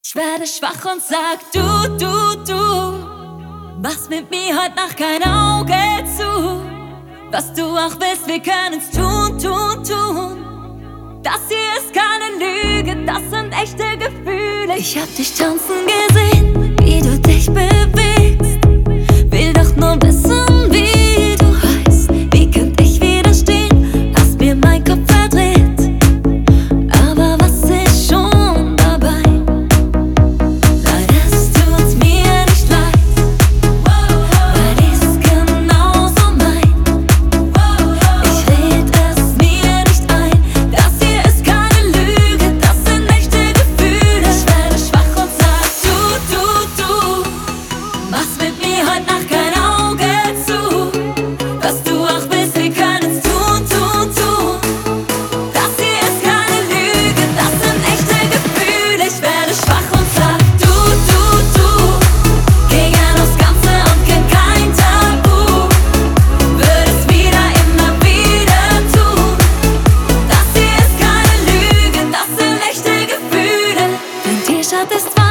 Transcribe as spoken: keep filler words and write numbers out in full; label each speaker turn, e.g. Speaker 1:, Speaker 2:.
Speaker 1: Ich werde schwach und sag du, du, du machst mit mir heute Nacht kein Auge zu. Was du auch willst, wir können's tun, tun, tun. Das hier ist keine Lüge, das sind echte Gefühle. Ich hab dich tanzen gesehen, wie du dich bewegst. Will doch nur wissen, wie du heißt. Wie könnt ich widerstehen? Hast mir mein Kopf verdreht. Aber was ist schon dabei? Nein, es tut mir nicht leid, weil ich's genauso mein. Ich red es mir nicht ein, das hier ist keine Lüge, das sind echte Gefühle. Ich werde schwach und sag du, du, du machst mit mir heute Nacht kein Auge zu. Was du auch willst, wir können's tun, tun, tun. Das hier ist keine Lüge, das sind echte Gefühle. Ich werde schwach und sag du, du, du geh gern aufs Ganze und kenn kein Tabu. Würde es wieder, immer wieder tun. Das hier ist keine Lüge, das sind echte Gefühle. Dein T-Shirt ist weiß.